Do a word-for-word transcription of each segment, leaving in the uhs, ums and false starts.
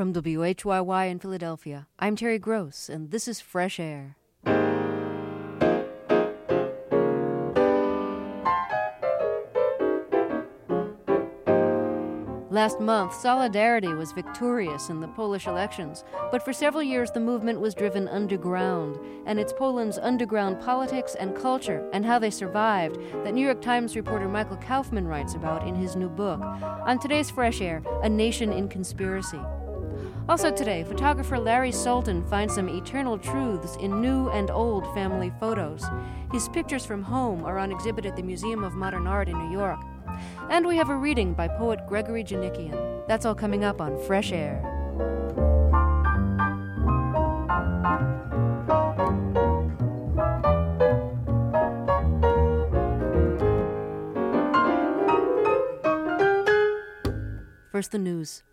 From W H Y Y in Philadelphia, I'm Terry Gross, and this is Fresh Air. Last month, Solidarity was victorious in the Polish elections, but for several years the movement was driven underground, and it's Poland's underground politics and culture and how they survived that New York Times reporter Michael Kaufman writes about in his new book. On today's Fresh Air, A Nation in Conspiracy. Also today, photographer Larry Sultan finds some eternal truths in new and old family photos. His pictures from home are on exhibit at the Museum of Modern Art in New York. And we have a reading by poet Gregory Janikian. That's all coming up on Fresh Air. First, the news.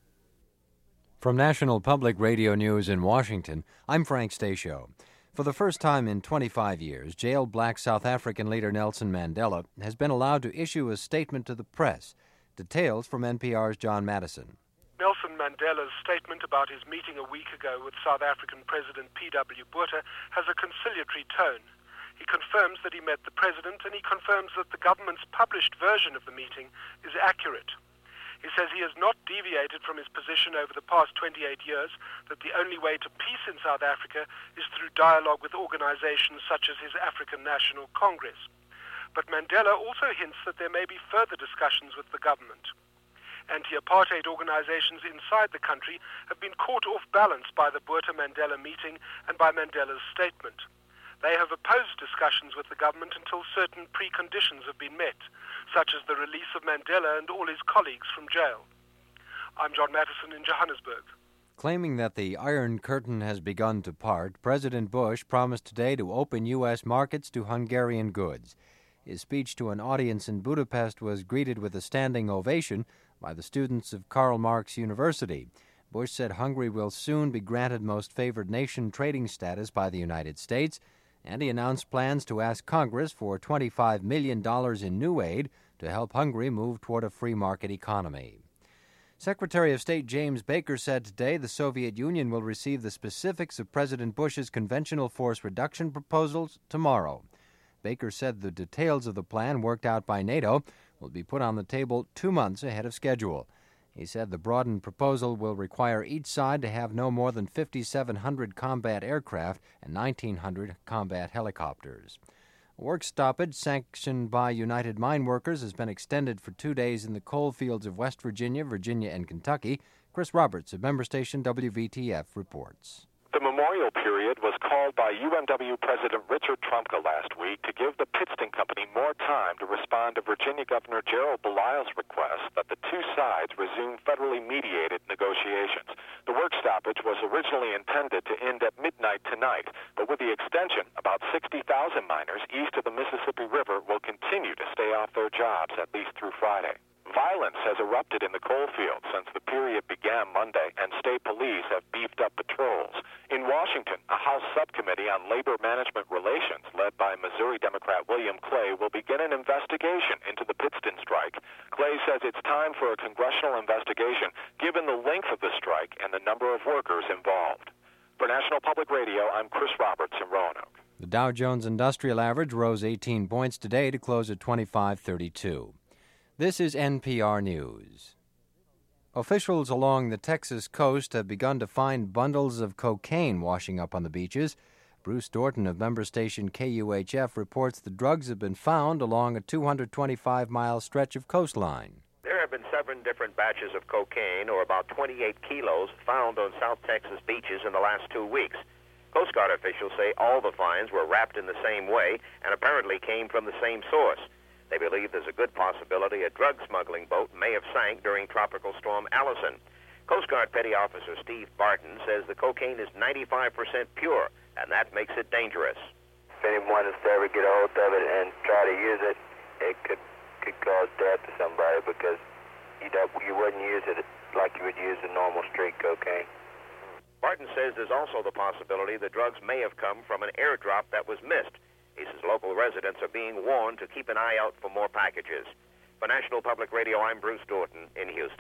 From National Public Radio News in Washington, I'm Frank Stasio. For the first time in twenty-five years, jailed black South African leader Nelson Mandela has been allowed to issue a statement to the press. Details from N P R's John Madison. Nelson Mandela's statement about his meeting a week ago with South African President P W Botha has a conciliatory tone. He confirms that he met the president, and he confirms that the government's published version of the meeting is accurate. He says he has not deviated from his position over the past twenty-eight years that the only way to peace in South Africa is through dialogue with organizations such as his African National Congress. But Mandela also hints that there may be further discussions with the government. Anti-apartheid organizations inside the country have been caught off balance by the Botha-Mandela meeting and by Mandela's statement. They have opposed discussions with the government until certain preconditions have been met, such as the release of Mandela and all his colleagues from jail. I'm John Matheson in Johannesburg. Claiming that the Iron Curtain has begun to part, President Bush promised today to open U S markets to Hungarian goods. His speech to an audience in Budapest was greeted with a standing ovation by the students of Karl Marx University. Bush said Hungary will soon be granted most favored nation trading status by the United States, and he announced plans to ask Congress for twenty-five million dollars in new aid to help Hungary move toward a free market economy. Secretary of State James Baker said today the Soviet Union will receive the specifics of President Bush's conventional force reduction proposals tomorrow. Baker said the details of the plan worked out by NATO will be put on the table two months ahead of schedule. He said the broadened proposal will require each side to have no more than fifty-seven hundred combat aircraft and nineteen hundred combat helicopters. A work stoppage sanctioned by United Mine Workers has been extended for two days in the coal fields of West Virginia, Virginia, and Kentucky. Chris Roberts of member station W V T F reports. The memorial period was called by U N W President Richard Trumka last week to give the Pittston Company more time to respond to Virginia Governor Gerald Belial's request that the two sides resume federally mediated negotiations. The work stoppage was originally intended to end at midnight tonight, but with the extension, about sixty thousand miners east of the Mississippi River will continue to stay off their jobs at least through Friday. Violence has erupted in the coal fields since the period began Monday, and state police have beefed up patrols. In Washington, a House subcommittee on labor management relations, led by Missouri Democrat William Clay, will begin an investigation into the Pittston strike. Clay says it's time for a congressional investigation, given the length of the strike and the number of workers involved. For National Public Radio, I'm Chris Roberts in Roanoke. The Dow Jones Industrial Average rose eighteen points today to close at twenty-five thirty-two. This is N P R News. Officials along the Texas coast have begun to find bundles of cocaine washing up on the beaches. Bruce Dorton of member station K U H F reports the drugs have been found along a two hundred twenty-five mile stretch of coastline. There have been seven different batches of cocaine, or about twenty-eight kilos, found on South Texas beaches in the last two weeks. Coast Guard officials say all the finds were wrapped in the same way and apparently came from the same source. They believe there's a good possibility a drug smuggling boat may have sank during Tropical Storm Allison. Coast Guard Petty Officer Steve Barton says the cocaine is ninety-five percent pure, and that makes it dangerous. If anyone is to ever get a hold of it and try to use it, it could could cause death to somebody, because you don't you wouldn't use it like you would use a normal street cocaine. Barton says there's also the possibility the drugs may have come from an airdrop that was missed. He says local residents are being warned to keep an eye out for more packages. For National Public Radio, I'm Bruce Dorton in Houston.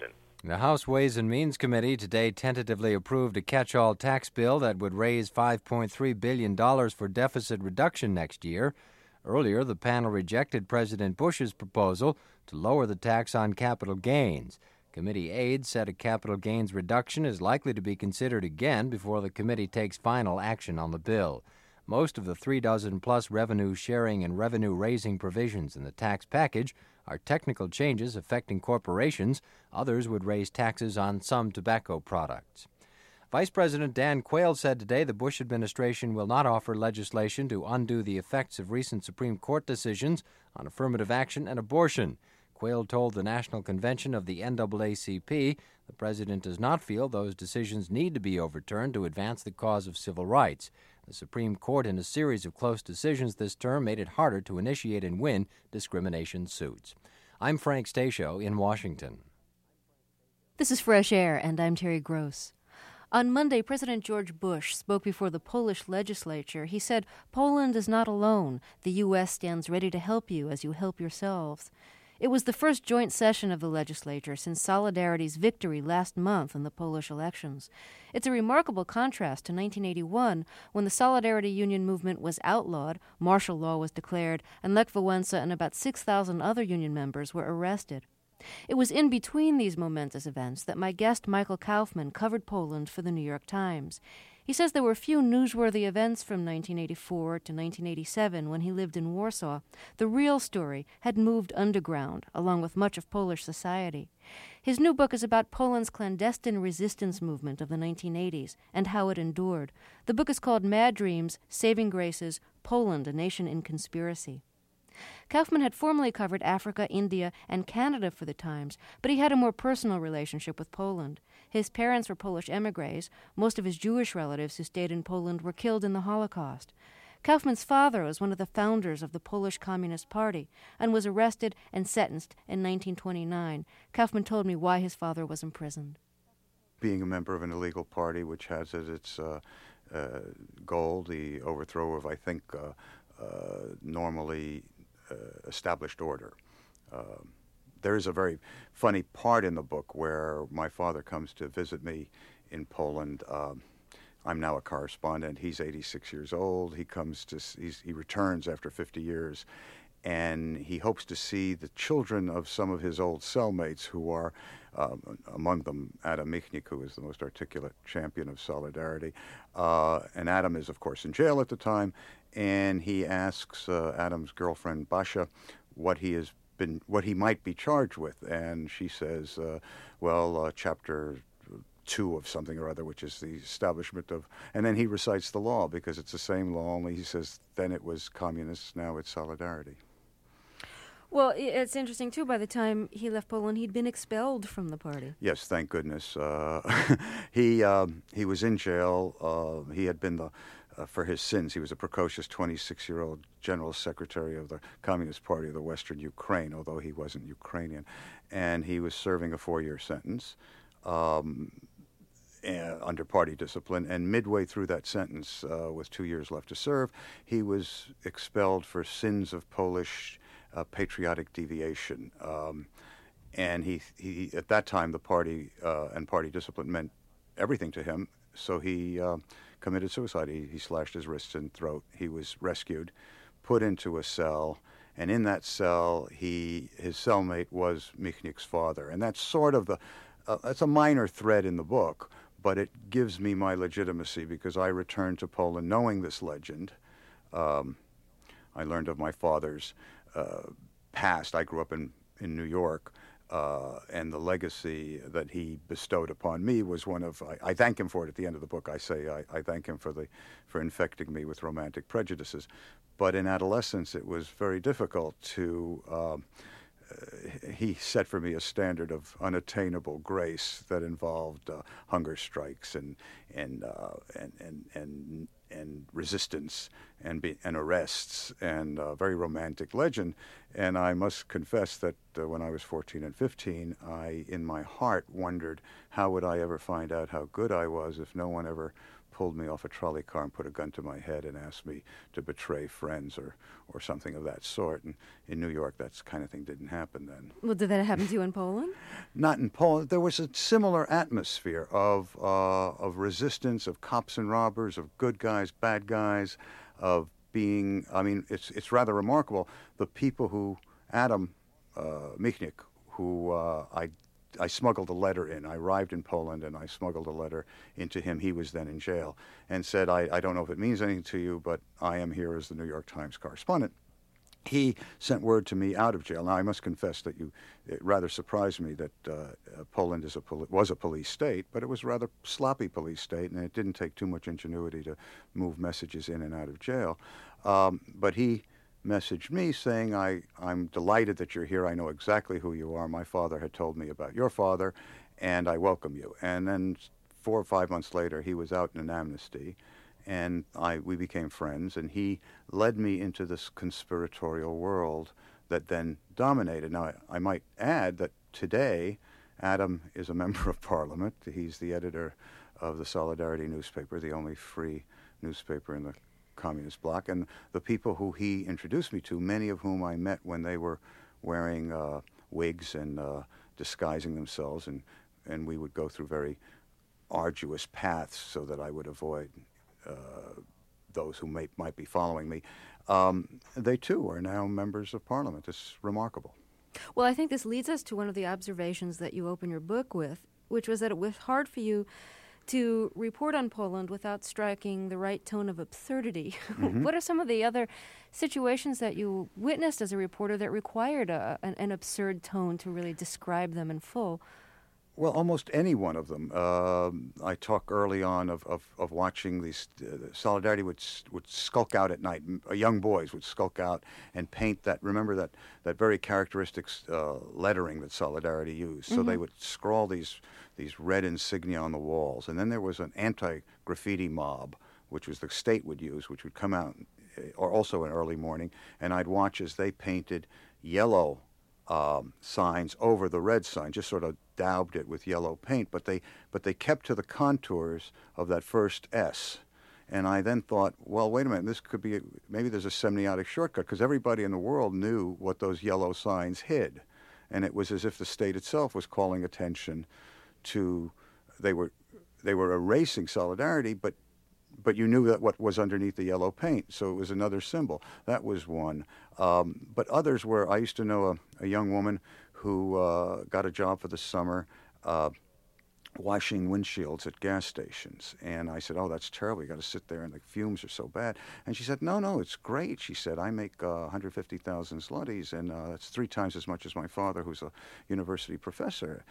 The House Ways and Means Committee today tentatively approved a catch-all tax bill that would raise five point three billion dollars for deficit reduction next year. Earlier, the panel rejected President Bush's proposal to lower the tax on capital gains. Committee aides said a capital gains reduction is likely to be considered again before the committee takes final action on the bill. Most of the three dozen plus revenue sharing and revenue raising provisions in the tax package are technical changes affecting corporations. Others would raise taxes on some tobacco products. Vice President Dan Quayle said today the Bush administration will not offer legislation to undo the effects of recent Supreme Court decisions on affirmative action and abortion. Quayle told the National Convention of the N double A C P the president does not feel those decisions need to be overturned to advance the cause of civil rights. The Supreme Court, in a series of close decisions this term, made it harder to initiate and win discrimination suits. I'm Frank Stasio in Washington. This is Fresh Air, and I'm Terry Gross. On Monday, President George Bush spoke before the Polish legislature. He said, "Poland is not alone. The U S stands ready to help you as you help yourselves." It was the first joint session of the legislature since Solidarity's victory last month in the Polish elections. It's a remarkable contrast to nineteen eighty-one, when the Solidarity Union movement was outlawed, martial law was declared, and Lech Wałęsa and about six thousand other union members were arrested. It was in between these momentous events that my guest Michael Kaufman covered Poland for the New York Times. He says there were few newsworthy events from nineteen eighty-four to nineteen eighty-seven when he lived in Warsaw. The real story had moved underground, along with much of Polish society. His new book is about Poland's clandestine resistance movement of the nineteen eighties and how it endured. The book is called Mad Dreams, Saving Graces, Poland, a Nation in Conspiracy. Kaufman had formerly covered Africa, India, and Canada for the Times, but he had a more personal relationship with Poland. His parents were Polish émigrés. Most of his Jewish relatives who stayed in Poland were killed in the Holocaust. Kaufman's father was one of the founders of the Polish Communist Party and was arrested and sentenced in nineteen twenty-nine. Kaufman told me why his father was imprisoned. Being a member of an illegal party which has as its uh, uh, goal the overthrow of, I think, uh, uh, normally Uh, established order. Uh, there is a very funny part in the book where my father comes to visit me in Poland. Um, I'm now a correspondent. He's eighty-six years old. He comes to he's, he returns after fifty years, and he hopes to see the children of some of his old cellmates, who are um, among them Adam Michnik, who is the most articulate champion of Solidarity. Uh, and Adam is, of course, in jail at the time. And he asks uh, Adam's girlfriend Basha what he has been, what he might be charged with, and she says, uh, "Well, uh, chapter two of something or other, which is the establishment of." And then he recites the law because it's the same law. Only he says then it was communists, now it's Solidarity. Well, it's interesting, too, by the time he left Poland, he'd been expelled from the party. Yes, thank goodness. Uh, he um, he was in jail. Uh, he had been the, uh, for his sins, he was a precocious twenty-six-year-old general secretary of the Communist Party of the Western Ukraine, although he wasn't Ukrainian. And he was serving a four-year sentence um, uh, under party discipline. And midway through that sentence, uh, with two years left to serve, he was expelled for sins of Polish Uh, patriotic deviation, um, and he, he at that time the party uh, and party discipline meant everything to him. So he uh, committed suicide. He, he slashed his wrists and throat. He was rescued, put into a cell, and in that cell, he his cellmate was Michnik's father, and that's sort of the uh, that's a minor thread in the book, but it gives me my legitimacy because I returned to Poland knowing this legend. Um, I learned of my father's Uh, past. I grew up in, in New York, uh, and the legacy that he bestowed upon me was one of, I, I thank him for it at the end of the book. I say I, I thank him for the for infecting me with romantic prejudices. But in adolescence, it was very difficult to, um, uh, he set for me a standard of unattainable grace that involved uh, hunger strikes and, and, uh, and, and, and and resistance and be, and arrests and a very romantic legend. And I must confess that uh, when I was fourteen and fifteen, I, in my heart, wondered how would I ever find out how good I was if no one ever pulled me off a trolley car and put a gun to my head and asked me to betray friends or, or something of that sort. And in New York, that kind of thing didn't happen then. Well, did that happen to you in Poland? Not in Poland. There was a similar atmosphere of uh, of resistance, of cops and robbers, of good guys, bad guys, of being. I mean, it's it's rather remarkable. The people who Adam uh, Michnik, who uh, I. I smuggled a letter in. I arrived in Poland, and I smuggled a letter into him. He was then in jail, and said, I, I don't know if it means anything to you, but I am here as the New York Times correspondent. He sent word to me out of jail. Now, I must confess that you, it rather surprised me that uh, uh, Poland is a poli- was a police state, but it was a rather sloppy police state, and it didn't take too much ingenuity to move messages in and out of jail. Um, but he messaged me saying, I, I'm delighted that you're here. I know exactly who you are. My father had told me about your father, and I welcome you. And then four or five months later, he was out in an amnesty, and I we became friends, and he led me into this conspiratorial world that then dominated. Now, I, I might add that today, Adam is a member of Parliament. He's the editor of the Solidarity newspaper, the only free newspaper in the Communist bloc, and the people who he introduced me to, many of whom I met when they were wearing uh, wigs and uh, disguising themselves, and, and we would go through very arduous paths so that I would avoid uh, those who may, might be following me. Um, they, too, are now members of Parliament. It's remarkable. Well, I think this leads us to one of the observations that you open your book with, which was that it was hard for you to report on Poland without striking the right tone of absurdity. Mm-hmm. What are some of the other situations that you witnessed as a reporter that required a, an, an absurd tone to really describe them in full? Well, almost any one of them. Uh, I talk early on of, of, of watching these. Uh, Solidarity would would skulk out at night. Uh, young boys would skulk out and paint that. Remember that that very characteristic uh, lettering that Solidarity used. So mm-hmm. they would scrawl these these red insignia on the walls. And then there was an anti-graffiti mob, which was the state would use, which would come out, or also in early morning. And I'd watch as they painted yellow Um, signs over the red sign, just sort of daubed it with yellow paint, but they but they kept to the contours of that first S. And I then thought, well, wait a minute, this could be, maybe there's a semiotic shortcut, because everybody in the world knew what those yellow signs hid. And it was as if the state itself was calling attention to, they were they were erasing Solidarity, but but you knew that what was underneath the yellow paint, so it was another symbol. That was one. Um, but others were, I used to know a, a young woman who uh, got a job for the summer uh, washing windshields at gas stations. And I said, oh, that's terrible. You got to sit there and the fumes are so bad. And she said, no, no, it's great. She said, I make uh, one hundred fifty thousand zlotys, and uh, that's three times as much as my father, who's a university professor.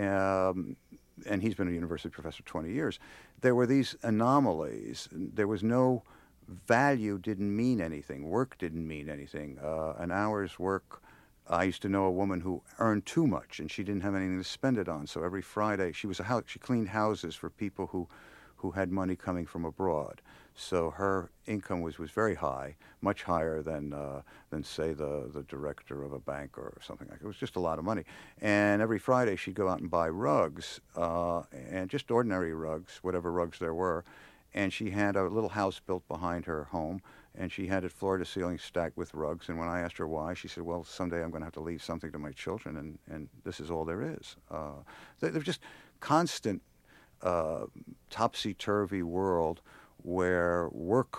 Um, and he's been a university professor twenty years. There were these anomalies. There was no value, didn't mean anything. Work didn't mean anything. Uh, an hour's work, I used to know a woman who earned too much, and she didn't have anything to spend it on. So every Friday, she was a house, she cleaned houses for people who, who had money coming from abroad. So her income was, was very high, much higher than uh, than say the the director of a bank or something like that. It was just a lot of money. And every Friday she'd go out and buy rugs, uh, and just ordinary rugs, whatever rugs there were. And she had a little house built behind her home, and she had it floor to ceiling stacked with rugs. And when I asked her why, she said, well, someday I'm going to have to leave something to my children, and, and this is all there is. Uh, they're just constant uh, topsy-turvy world where work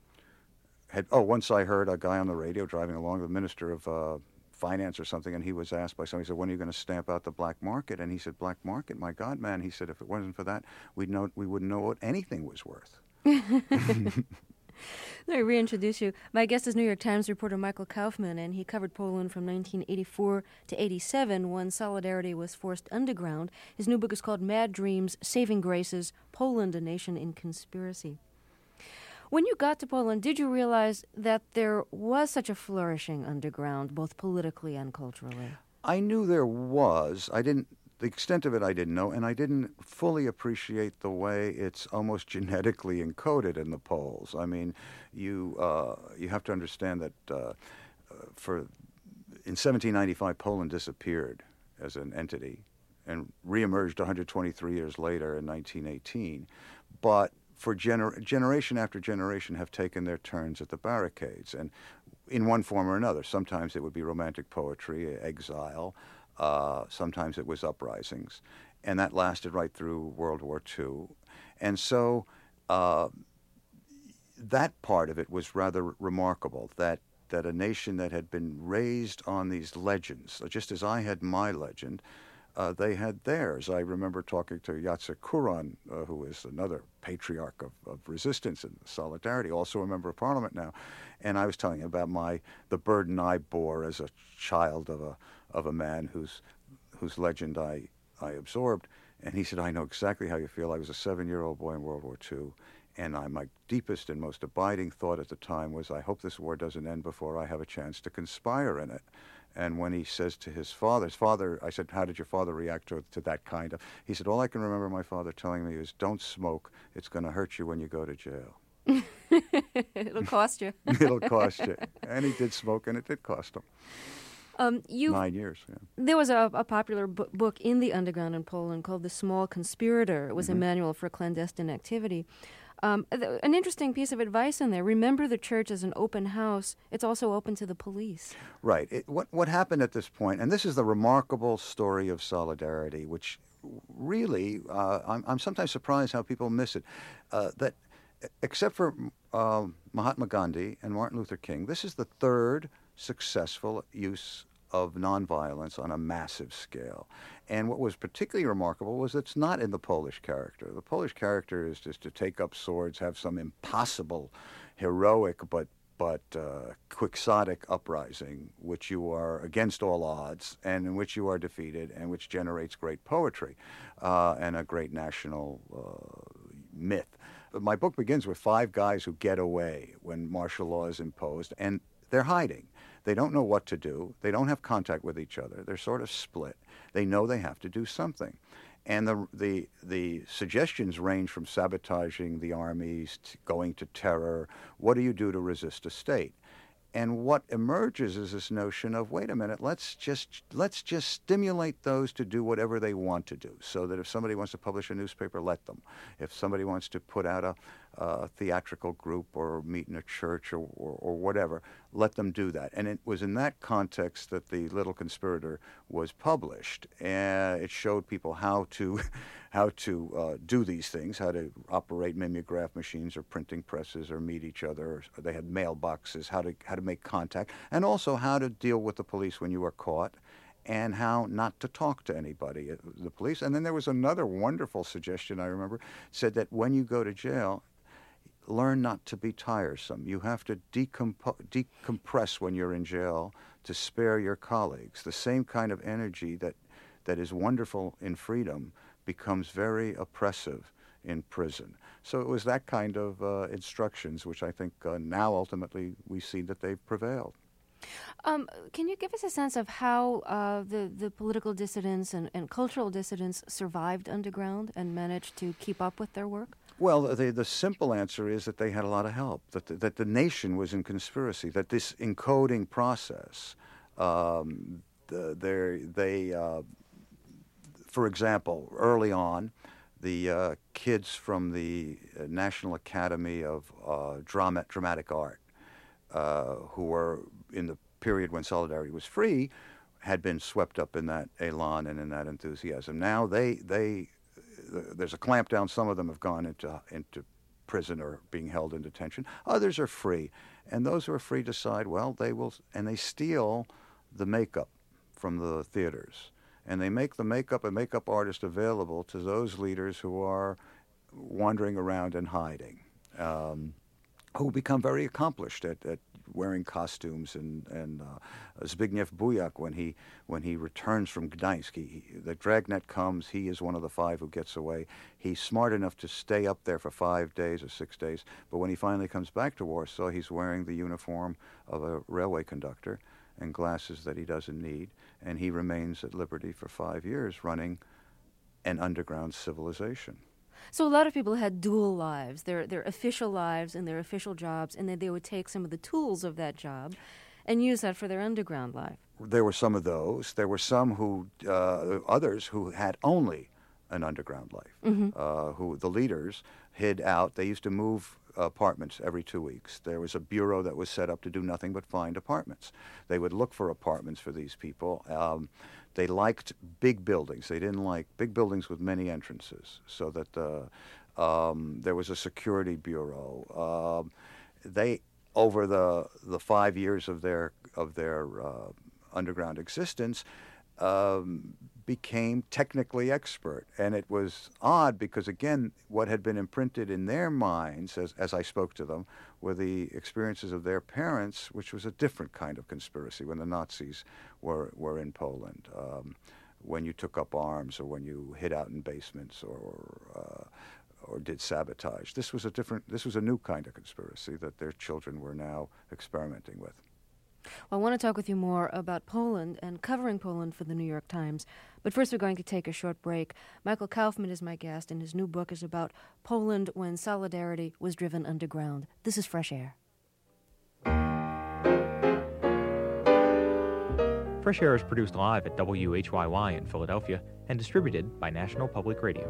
had... Oh, once I heard a guy on the radio driving along, the minister of uh, finance or something, and he was asked by somebody, he said, when are you going to stamp out the black market? And he said, black market? My God, man. He said, if it wasn't for that, we'd know, we wouldn't know what anything was worth. Let me reintroduce you. My guest is New York Times reporter Michael Kaufman, and he covered Poland from nineteen eighty-four to eighty-seven when Solidarity was forced underground. His new book is called Mad Dreams, Saving Graces, Poland, a Nation in Conspiracy. When you got to Poland, did you realize that there was such a flourishing underground, both politically and culturally? I knew there was. I didn't, the extent of it I didn't know, and I didn't fully appreciate the way it's almost genetically encoded in the Poles. I mean, you uh, you have to understand that uh, for in seventeen ninety-five, Poland disappeared as an entity and reemerged one hundred twenty-three years later in nineteen eighteen. But for gener- generation after generation, have taken their turns at the barricades, and in one form or another. Sometimes it would be romantic poetry, exile. Uh, sometimes it was uprisings, and that lasted right through World War Two. And so uh, that part of it was rather remarkable, that that a nation that had been raised on these legends, just as I had my legend, uh, they had theirs. I remember talking to Jacek Kuron, uh, who is another patriarch of, of resistance and solidarity, also a member of Parliament now, and I was telling him about my the burden I bore as a child of a of a man whose whose legend I I absorbed, and he said, "I know exactly how you feel. I was a seven-year-old boy in World War Two. And I, my deepest and most abiding thought at the time was, I hope this war doesn't end before I have a chance to conspire in it." And when he says to his father, his father, I said, "How did your father react to, to that kind of?" He said, "All I can remember my father telling me is, don't smoke. It's going to hurt you when you go to jail." It'll cost you. It'll cost you. And he did smoke, and it did cost him. Um, you, Nine years, yeah. There was a, a popular bu- book in the underground in Poland called The Small Conspirator. It was mm-hmm. a manual for clandestine activity. Um, th- an interesting piece of advice in there: remember the church as an open house. It's also open to the police. Right. It, what what happened at this point, and this is the remarkable story of solidarity, which really uh, I'm, I'm sometimes surprised how people miss it. Uh, that except for uh, Mahatma Gandhi and Martin Luther King, this is the third successful use of nonviolence on a massive scale. And what was particularly remarkable was it's not in the Polish character. The Polish character is just to take up swords, have some impossible, heroic, but but uh, quixotic uprising, which you are against all odds, and in which you are defeated, and which generates great poetry uh, and a great national uh, myth. My book begins with five guys who get away when martial law is imposed, and they're hiding. They don't know what to do. They don't have contact with each other. They're sort of split. They know they have to do something. And the the the suggestions range from sabotaging the armies to going to terror. What do you do to resist a state? And what emerges is this notion of, wait a minute, let's just let's just stimulate those to do whatever they want to do, so that if somebody wants to publish a newspaper, let them. If somebody wants to put out a, a theatrical group or meet in a church or, or, or whatever, let them do that. And it was in that context that The Little Conspirator was published. And it showed people how to how to uh, do these things, how to operate mimeograph machines or printing presses or meet each other. Or they had mailboxes, how to how to make contact, and also how to deal with the police when you are caught, and how not to talk to anybody, the police. And then there was another wonderful suggestion, I remember, said that when you go to jail, learn not to be tiresome. You have to decompo- decompress when you're in jail to spare your colleagues. The same kind of energy that, that is wonderful in freedom becomes very oppressive in prison. So it was that kind of uh, instructions, which I think uh, now ultimately we see that they've prevailed. Um, can you give us a sense of how uh, the, the political dissidents and, and cultural dissidents survived underground and managed to keep up with their work? Well, the, the simple answer is that they had a lot of help, that the, that the nation was in conspiracy, that this encoding process, um, the, they, uh, for example, early on, the uh, kids from the National Academy of uh, Drama, Dramatic Art, uh, who were in the period when Solidarity was free, had been swept up in that elan and in that enthusiasm. Now they, they, there's a clampdown. Some of them have gone into into prison or being held in detention. Others are free, and those who are free decide, well, they will, and they steal the makeup from the theaters. And they make the makeup and makeup artist available to those leaders who are wandering around and hiding, um, who become very accomplished at, at wearing costumes. And, and uh, Zbigniew Bujak, when he when he returns from Gdańsk, he, the dragnet comes. He is one of the five who gets away. He's smart enough to stay up there for five days or six days. But when he finally comes back to Warsaw, he's wearing the uniform of a railway conductor and glasses that he doesn't need, and he remains at liberty for five years running an underground civilization. So a lot of people had dual lives, their their official lives and their official jobs, and then they would take some of the tools of that job and use that for their underground life. There were some of those. There were some who, uh, others who had only an underground life. Mm-hmm. Uh, who the leaders hid out. They used to move apartments every two weeks. There was a bureau that was set up to do nothing but find apartments. They would look for apartments for these people. Um, they liked big buildings. They didn't like big buildings with many entrances, so that the, um, there was a security bureau. Um, they, over the the five years of their of their uh, underground existence, um, became technically expert. And it was odd because, again, what had been imprinted in their minds, as, as I spoke to them, were the experiences of their parents, which was a different kind of conspiracy when the Nazis were, were in Poland, um, when you took up arms or when you hid out in basements or uh, or did sabotage. This was a different, this was a new kind of conspiracy that their children were now experimenting with. Well, I want to talk with you more about Poland and covering Poland for the New York Times. But first we're going to take a short break. Michael Kaufman is my guest, and his new book is about Poland when solidarity was driven underground. This is Fresh Air. Fresh Air is produced live at W H Y Y in Philadelphia and distributed by National Public Radio.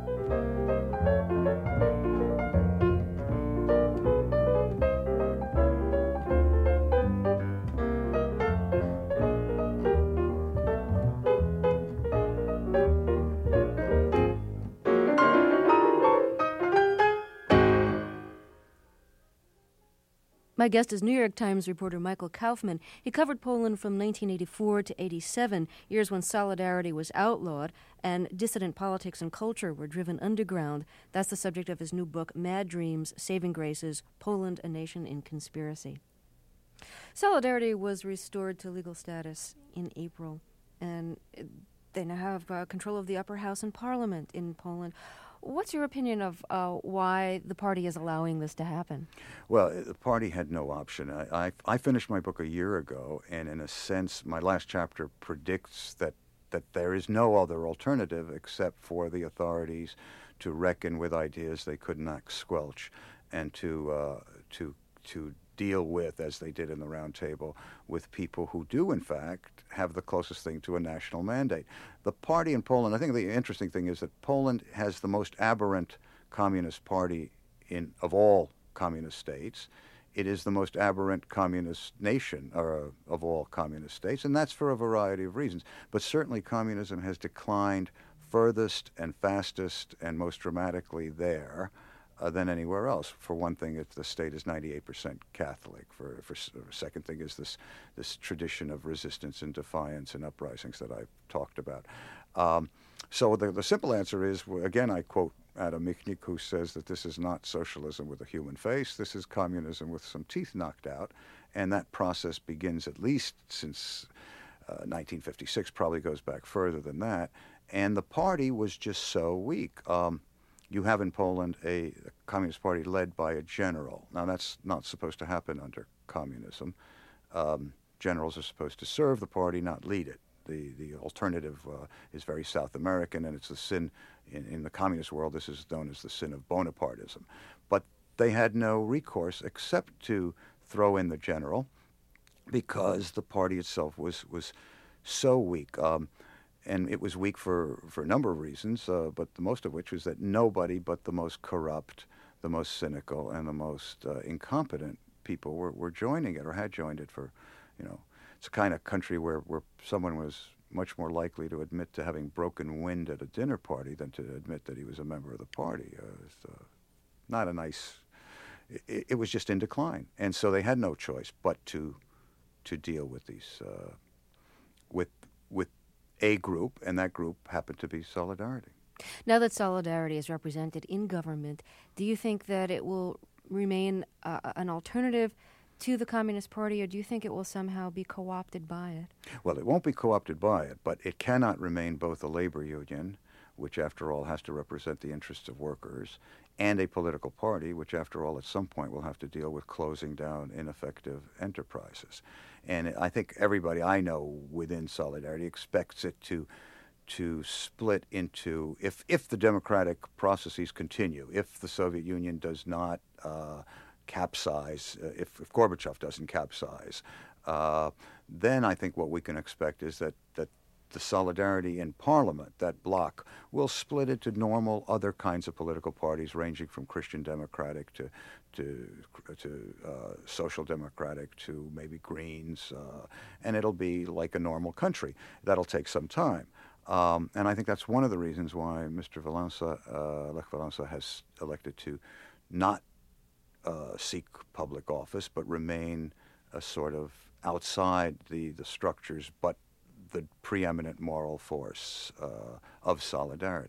My guest is New York Times reporter Michael Kaufman. He covered Poland from nineteen eighty-four to eighty-seven, years when solidarity was outlawed and dissident politics and culture were driven underground. That's the subject of his new book, Mad Dreams, Saving Graces, Poland, a Nation in Conspiracy. Solidarity was restored to legal status in April, and they now have uh, control of the upper house and parliament in Poland. What's your opinion of uh, why the party is allowing this to happen? Well, the party had no option. I, I, I finished my book a year ago, and in a sense, my last chapter predicts that, that there is no other alternative except for the authorities to reckon with ideas they could not squelch and to uh, to to deal with, as they did in the Round Table, with people who do, in fact, have the closest thing to a national mandate. The party in Poland, I think the interesting thing is that Poland has the most aberrant communist party in of all communist states. It is the most aberrant communist nation or, uh, of all communist states, and that's for a variety of reasons. But certainly communism has declined furthest and fastest and most dramatically there Uh, than anywhere else. For one thing, it, the state is ninety-eight percent Catholic. For for a second thing is this this tradition of resistance and defiance and uprisings that I've talked about. Um, so the, the simple answer is, again, I quote Adam Michnik, who says that this is not socialism with a human face. This is communism with some teeth knocked out, and that process begins at least since uh, nineteen fifty-six, probably goes back further than that, and the party was just so weak. Um, You have in Poland a, a communist party led by a general. Now, that's not supposed to happen under communism. Um, generals are supposed to serve the party, not lead it. The the alternative uh, is very South American, and it's the sin in, in the communist world. This is known as the sin of Bonapartism. But they had no recourse except to throw in the general because the party itself was was so weak. Um, And it was weak for, for a number of reasons, uh, but the most of which was that nobody but the most corrupt, the most cynical, and the most uh, incompetent people were, were joining it or had joined it for, you know, it's a kind of country where, where someone was much more likely to admit to having broken wind at a dinner party than to admit that he was a member of the party. Uh, it's uh, not a nice, it, it was just in decline. And so they had no choice but to to deal with these, uh, with with a group, and that group happened to be Solidarity. Now that Solidarity is represented in government, do you think that it will remain uh, an alternative to the Communist Party, or do you think it will somehow be co-opted by it? Well, it won't be co-opted by it, but it cannot remain both a labor union, which after all has to represent the interests of workers, and a political party, which after all at some point will have to deal with closing down ineffective enterprises. And I think everybody I know within Solidarity expects it to to split into, if if the democratic processes continue, if the Soviet Union does not uh, capsize, uh, if, if Gorbachev doesn't capsize, uh, then I think what we can expect is that, that the solidarity in Parliament, that bloc, will split into normal other kinds of political parties, ranging from Christian Democratic to to to uh, Social Democratic to maybe Greens, uh, and it'll be like a normal country. That'll take some time. Um, and I think that's one of the reasons why Mister Walesa, uh, Lech Walesa, has elected to not uh, seek public office, but remain a sort of outside the, the structures, but the preeminent moral force uh, of solidarity.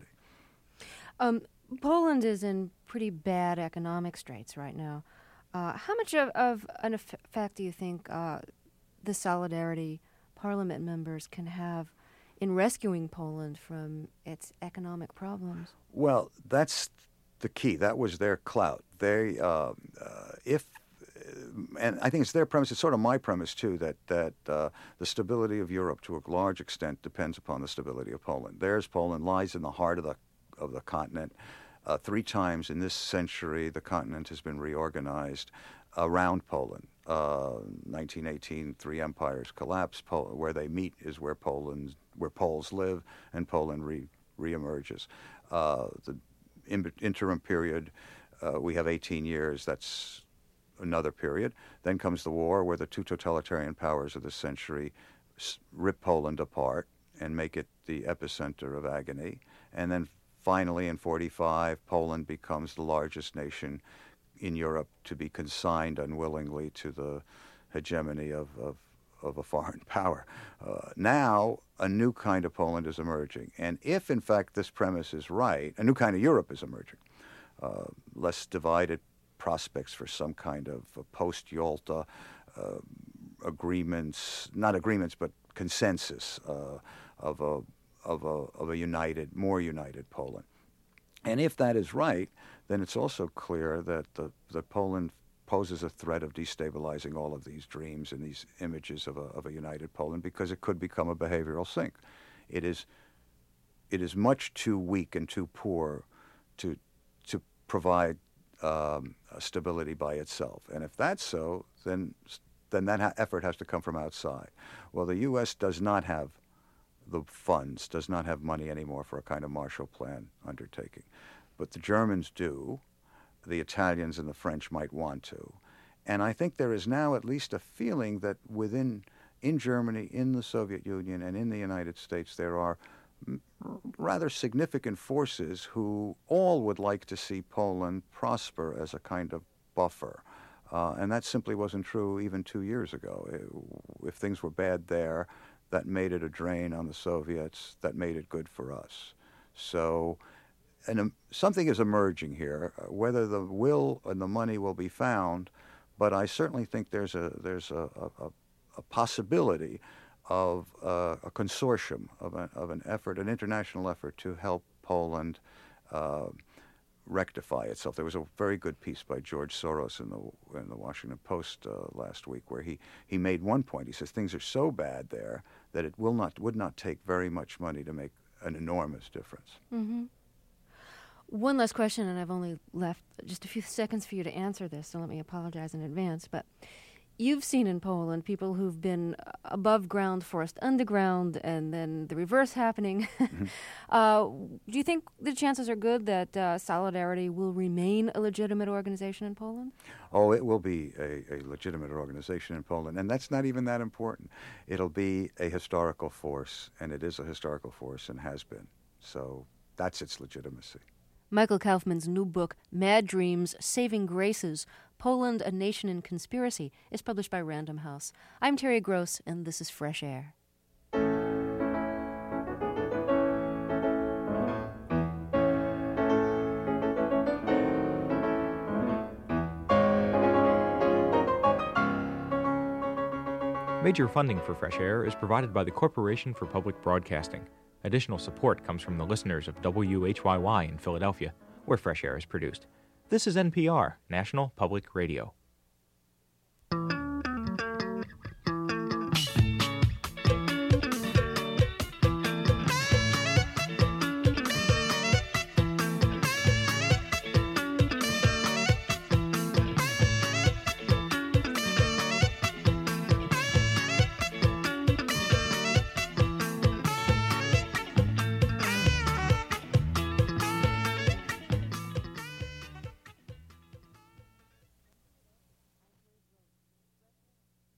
Um, Poland is in pretty bad economic straits right now. Uh, how much of, of an effect do you think uh, the Solidarity Parliament members can have in rescuing Poland from its economic problems? Well, that's the key. That was their clout. They, uh, uh, if, and I think it's their premise. It's sort of my premise too. That that uh, the stability of Europe, to a large extent, depends upon the stability of Poland. Theirs, Poland, lies in the heart of the of the continent. Uh, three times in this century, the continent has been reorganized around Poland. Uh, nineteen eighteen, three empires collapsed. Pol- where they meet is where Poland, where Poles live, and Poland re- reemerges. Uh, the in- interim period, uh, we have eighteen years. That's another period. Then comes the war, where the two totalitarian powers of this century s- rip Poland apart and make it the epicenter of agony. And then finally, in forty-five, Poland becomes the largest nation in Europe to be consigned unwillingly to the hegemony of, of, of a foreign power. Uh, now, a new kind of Poland is emerging. And if, in fact, this premise is right, a new kind of Europe is emerging. Uh, less divided prospects for some kind of post-Yalta uh, agreements, not agreements, but consensus uh, of a of a of a united, more united Poland. And if that is right, then it's also clear that the, that Poland poses a threat of destabilizing all of these dreams and these images of a of a united Poland, because it could become a behavioral sink. It is it is much too weak and too poor to to provide um, stability by itself. And if that's so, then then that ha- effort has to come from outside. Well, the U S does not have the funds, does not have money anymore for a kind of Marshall Plan undertaking. But the Germans do. The Italians and the French might want to. And I think there is now at least a feeling that within, in Germany, in the Soviet Union, and in the United States, there are m- rather significant forces who all would like to see Poland prosper as a kind of buffer. Uh, and that simply wasn't true even two years ago. If things were bad there, that made it a drain on the Soviets, that made it good for us. So and, um, something is emerging here. Uh, whether the will and the money will be found, but I certainly think there's a there's a, a, a possibility of uh, a consortium, of, a, of an effort, an international effort to help Poland uh, rectify itself. There was a very good piece by George Soros in the in the Washington Post uh, last week, where he, he made one point. He says things are so bad there that it will not would not take very much money to make an enormous difference. Mm-hmm. One last question, and I've only left just a few seconds for you to answer this, so let me apologize in advance. But you've seen in Poland people who've been above ground forced underground, and then the reverse happening. Mm-hmm. uh, do you think the chances are good that uh, Solidarity will remain a legitimate organization in Poland? Oh, it will be a, a legitimate organization in Poland, and that's not even that important. It'll be a historical force, and it is a historical force and has been. So that's its legitimacy. Michael Kaufman's new book, Mad Dreams, Saving Graces, Poland, A Nation in Conspiracy, is published by Random House. I'm Terry Gross, and this is Fresh Air. Major funding for Fresh Air is provided by the Corporation for Public Broadcasting. Additional support comes from the listeners of W H Y Y in Philadelphia, where Fresh Air is produced. This is N P R, National Public Radio.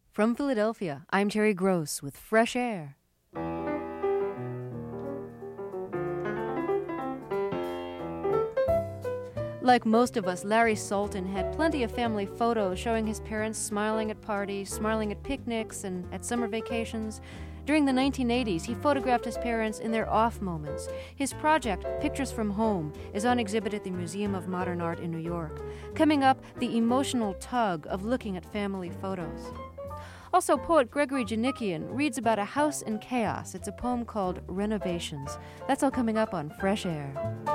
From Philadelphia, I'm Terry Gross with Fresh Air. Like most of us, Larry Sultan had plenty of family photos showing his parents smiling at parties, smiling at picnics, and at summer vacations. During the nineteen eighties, he photographed his parents in their off moments. His project, Pictures from Home, is on exhibit at the Museum of Modern Art in New York. Coming up, the emotional tug of looking at family photos. Also, poet Gregory Janikian reads about a house in chaos. It's a poem called Renovations. That's all coming up on Fresh Air.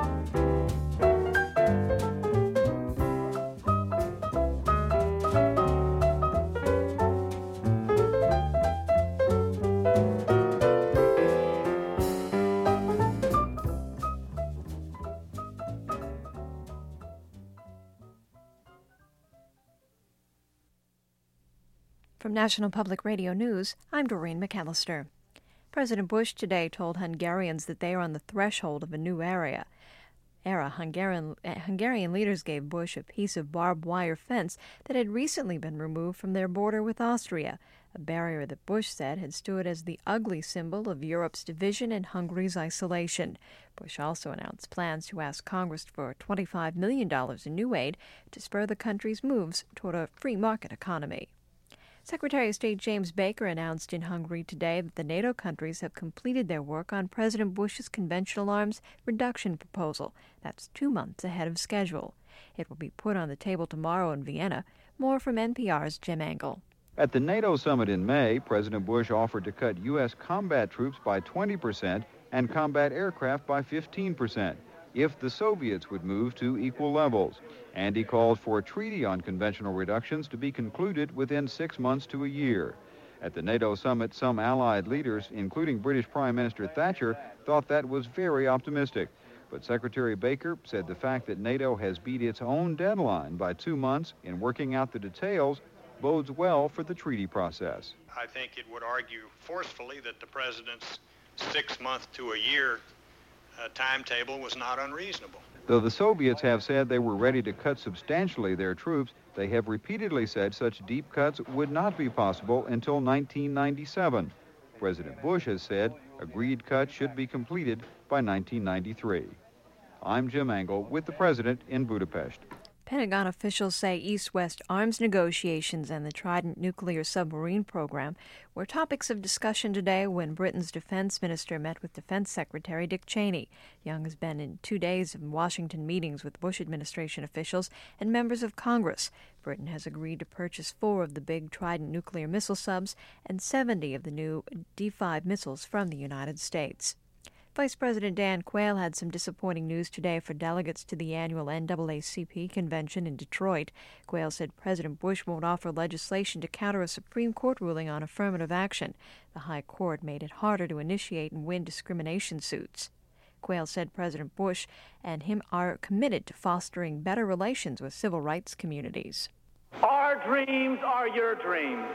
From National Public Radio News, I'm Doreen McAllister. President Bush today told Hungarians that they are on the threshold of a new era. Era Hungarian, uh, Hungarian leaders gave Bush a piece of barbed wire fence that had recently been removed from their border with Austria, a barrier that Bush said had stood as the ugly symbol of Europe's division and Hungary's isolation. Bush also announced plans to ask Congress for twenty-five million dollars in new aid to spur the country's moves toward a free market economy. Secretary of State James Baker announced in Hungary today that the NATO countries have completed their work on President Bush's conventional arms reduction proposal. That's two months ahead of schedule. It will be put on the table tomorrow in Vienna. More from N P R's Jim Engel. At the NATO summit in May, President Bush offered to cut U S combat troops by twenty percent and combat aircraft by fifteen percent if the Soviets would move to equal levels. And he called for a treaty on conventional reductions to be concluded within six months to a year. At the NATO summit, some Allied leaders, including British Prime Minister Thatcher, thought that was very optimistic. But Secretary Baker said the fact that NATO has beat its own deadline by two months in working out the details bodes well for the treaty process. I think it would argue forcefully that the president's six-month to a year uh, timetable was not unreasonable. Though the Soviets have said they were ready to cut substantially their troops, they have repeatedly said such deep cuts would not be possible until nineteen ninety-seven. President Bush has said agreed cuts should be completed by nineteen ninety-three. I'm Jim Engel with the President in Budapest. Pentagon officials say East-West arms negotiations and the Trident nuclear submarine program were topics of discussion today when Britain's defense minister met with Defense Secretary Dick Cheney. Young has been in two days of Washington meetings with Bush administration officials and members of Congress. Britain has agreed to purchase four of the big Trident nuclear missile subs and seventy of the new D five missiles from the United States. Vice President Dan Quayle had some disappointing news today for delegates to the annual N double A C P convention in Detroit. Quayle said President Bush won't offer legislation to counter a Supreme Court ruling on affirmative action. The High Court made it harder to initiate and win discrimination suits. Quayle said President Bush and him are committed to fostering better relations with civil rights communities. Our dreams are your dreams.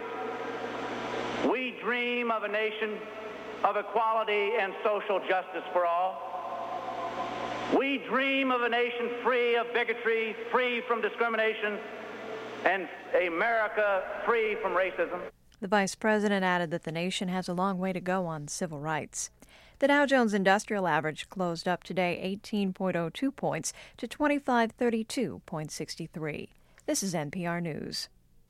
We dream of a nation of equality and social justice for all. We dream of a nation free of bigotry, free from discrimination, and America free from racism. The vice president added that the nation has a long way to go on civil rights. The Dow Jones Industrial Average closed up today eighteen point oh two points to twenty-five thirty-two point six three. This is N P R News.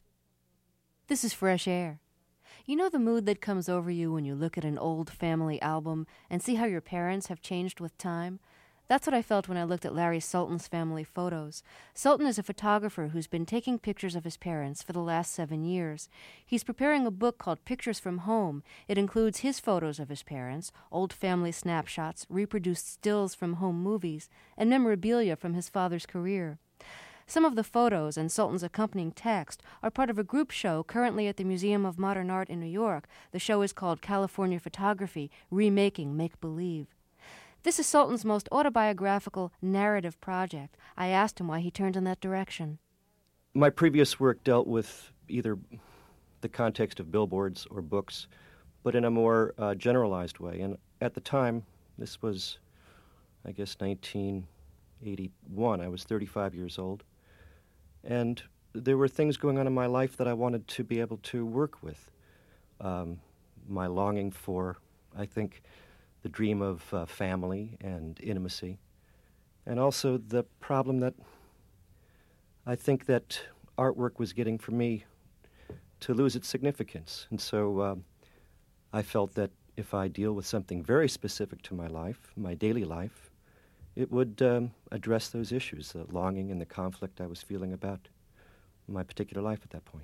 This is Fresh Air. You know the mood that comes over you when you look at an old family album and see how your parents have changed with time? That's what I felt when I looked at Larry Sultan's family photos. Sultan is a photographer who's been taking pictures of his parents for the last seven years. He's preparing a book called Pictures from Home. It includes his photos of his parents, old family snapshots, reproduced stills from home movies, and memorabilia from his father's career. Some of the photos and Sultan's accompanying text are part of a group show currently at the Museum of Modern Art in New York. The show is called California Photography, Remaking Make-Believe. This is Sultan's most autobiographical narrative project. I asked him why he turned in that direction. My previous work dealt with either the context of billboards or books, but in a more uh, generalized way. And at the time, this was, I guess, nineteen eighty-one. I was thirty-five years old. And there were things going on in my life that I wanted to be able to work with. Um, my longing for, I think, the dream of uh, family and intimacy, and also the problem that I think that artwork was getting for me to lose its significance. And so um, I felt that if I deal with something very specific to my life, my daily life, it would um, address those issues, the longing and the conflict I was feeling about my particular life at that point.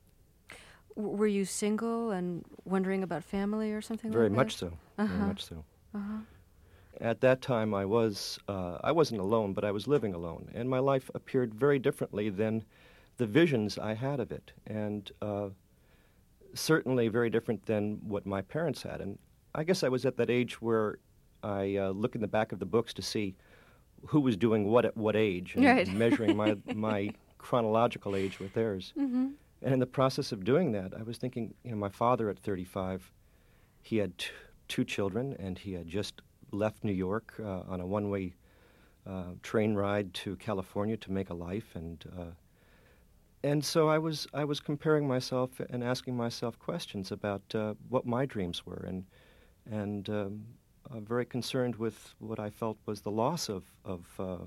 W- were you single and wondering about family or something Very like that? much so. Uh-huh. Very much so. Uh-huh. At that time, I was, uh, I wasn't alone, but I was living alone, and my life appeared very differently than the visions I had of it, and uh, certainly very different than what my parents had. And I guess I was at that age where I uh, look in the back of the books to see who was doing what at what age, and right. measuring my, my chronological age with theirs. Mm-hmm. And in the process of doing that, I was thinking, you know, my father at thirty-five, he had t- two children, and he had just left New York uh, on a one-way uh, train ride to California to make a life, and uh, and so I was I was comparing myself and asking myself questions about uh, what my dreams were, and and um, uh, very concerned with what I felt was the loss of of uh, uh,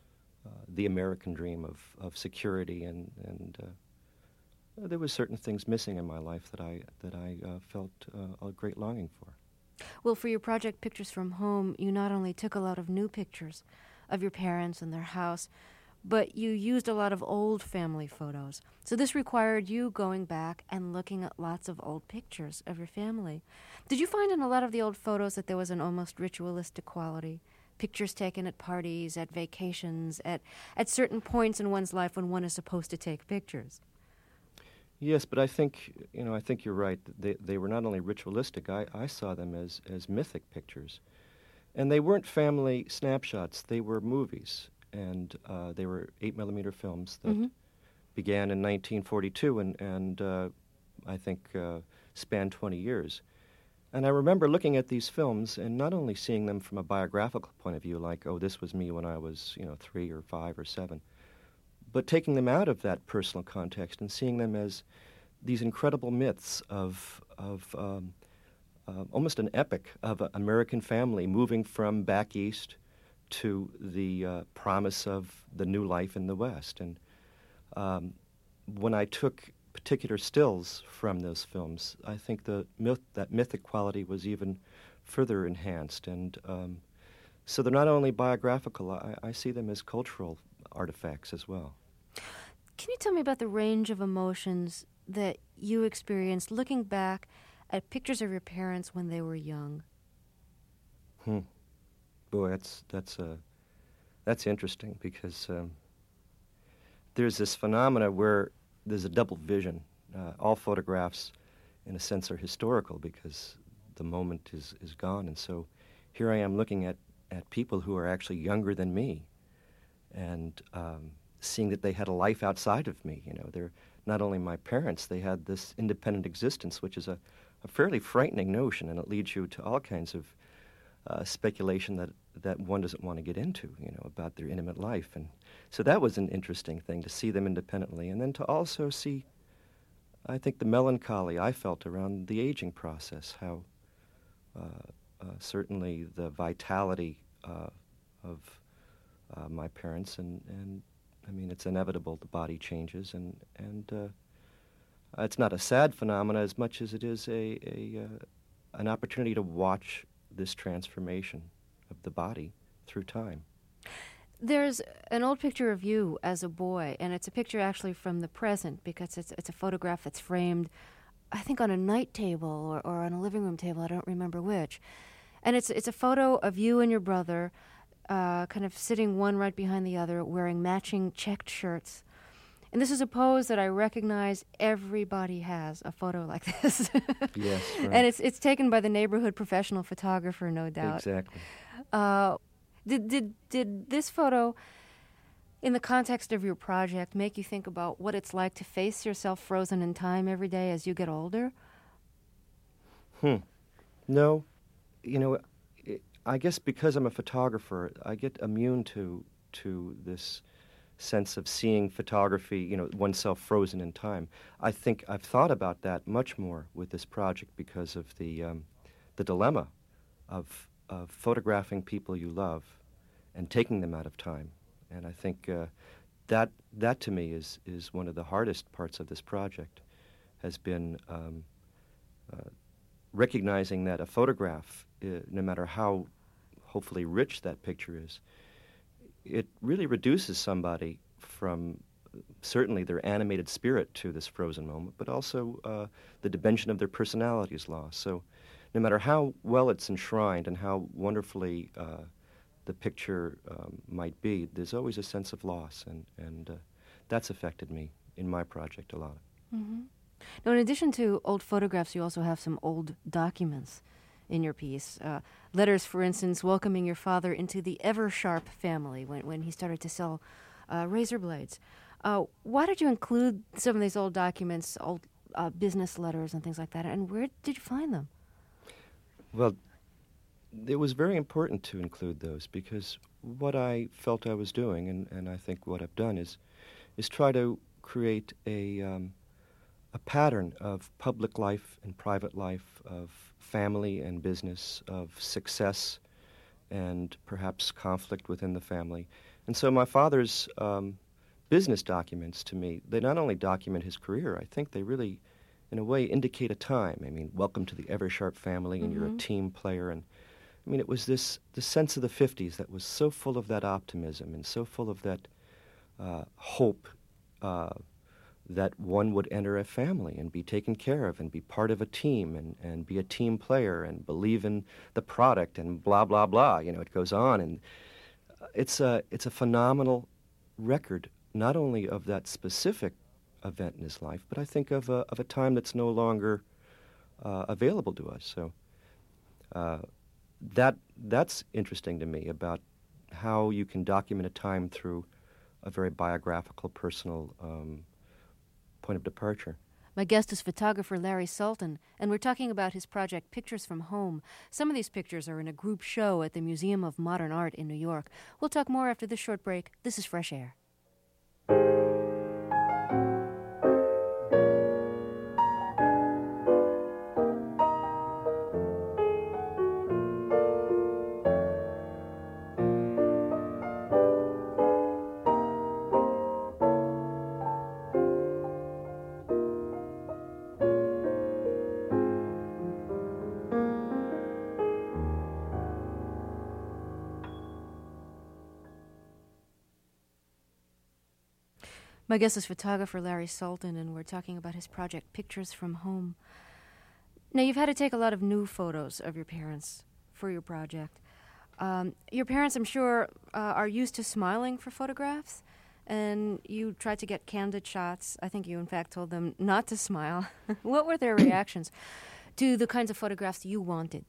the American dream of of security, and and uh, there were certain things missing in my life that I that I uh, felt uh, a great longing for. Well, for your project Pictures from Home, you not only took a lot of new pictures of your parents and their house, but you used a lot of old family photos. So this required you going back and looking at lots of old pictures of your family. Did you find in a lot of the old photos that there was an almost ritualistic quality? Pictures taken at parties, at vacations, at, at certain points in one's life when one is supposed to take pictures? Yes, but I think, you know, I think you're right. They they were not only ritualistic, I, I saw them as, as mythic pictures. And they weren't family snapshots, they were movies. And uh, they were eight millimeter films that Mm-hmm. began in nineteen forty-two and, and uh, I think uh, spanned twenty years. And I remember looking at these films and not only seeing them from a biographical point of view, like, oh, this was me when I was, you know, three or five or seven, but taking them out of that personal context and seeing them as these incredible myths of of um, uh, almost an epic of an American family moving from back east to the uh, promise of the new life in the West. And um, when I took particular stills from those films, I think the myth, that mythic quality was even further enhanced. And um, so they're not only biographical, I, I see them as cultural artifacts as well. Can you tell me about the range of emotions that you experienced looking back at pictures of your parents when they were young? Hmm. Boy, that's that's uh, that's interesting because um, there's this phenomena where there's a double vision. Uh, all photographs, in a sense, are historical because the moment is, is gone. And so here I am looking at, at people who are actually younger than me and um, seeing that they had a life outside of me. You know, they're not only my parents, they had this independent existence, which is a, a fairly frightening notion, and it leads you to all kinds of uh, speculation that, that one doesn't want to get into, you know, about their intimate life. And so that was an interesting thing, to see them independently, and then to also see, I think, the melancholy I felt around the aging process, how uh, uh, certainly the vitality uh, of uh, my parents, and, and I mean, it's inevitable, the body changes, and, and uh, it's not a sad phenomena as much as it is a, a uh, an opportunity to watch this transformation of the body through time. There's an old picture of you as a boy, and it's a picture actually from the present because it's it's a photograph that's framed, I think, on a night table or, or on a living room table, I don't remember which. And it's it's a photo of you and your brother uh, kind of sitting one right behind the other, wearing matching checked shirts. And this is a pose that I recognize everybody has a photo like this. Yes, right. And it's it's taken by the neighborhood professional photographer, no doubt. Exactly. Uh, did did did this photo, in the context of your project, make you think about what it's like to face yourself frozen in time every day as you get older? Hmm. No. You know, it, I guess because I'm a photographer, I get immune to to this sense of seeing photography, you know, oneself frozen in time. I think I've thought about that much more with this project because of the um, the dilemma of of photographing people you love and taking them out of time. And I think uh, that that to me is is one of the hardest parts of this project, has been um, uh, recognizing that a photograph, uh, no matter how hopefully rich that picture is, it really reduces somebody from certainly their animated spirit to this frozen moment, but also uh, the dimension of their personality is lost. So no matter how well it's enshrined and how wonderfully uh, the picture um, might be, there's always a sense of loss, and, and uh, that's affected me in my project a lot. Mm-hmm. Now, in addition to old photographs, you also have some old documents in your piece. Uh, letters, for instance, welcoming your father into the Eversharp family when, when he started to sell uh, razor blades. Uh, why did you include some of these old documents, old uh, business letters and things like that, and where did you find them? Well, it was very important to include those because what I felt I was doing, and, and I think what I've done, is is try to create a um, a pattern of public life and private life, of family and business, of success and perhaps conflict within the family. And so my father's um, business documents, to me, they not only document his career, I think they really, in a way, indicate a time. I mean, welcome to the Eversharp family, and mm-hmm. you're a team player. And I mean, it was this, this sense of the fifties that was so full of that optimism and so full of that uh, hope uh, that one would enter a family and be taken care of and be part of a team and, and be a team player and believe in the product and blah, blah, blah. You know, it goes on. And it's a, it's a phenomenal record, not only of that specific event in his life, but I think of a, of a time that's no longer uh, available to us. So uh, that that's interesting to me, about how you can document a time through a very biographical, personal um, point of departure. My guest is photographer Larry Sultan, and we're talking about his project Pictures from Home. Some of these pictures are in a group show at the Museum of Modern Art in New York. We'll talk more after this short break. This is Fresh Air. My guest is photographer Larry Sultan, and we're talking about his project Pictures from Home. Now, you've had to take a lot of new photos of your parents for your project. Um, your parents, I'm sure, uh, are used to smiling for photographs, and you tried to get candid shots. I think you, in fact, told them not to smile. What were their reactions to the kinds of photographs you wanted?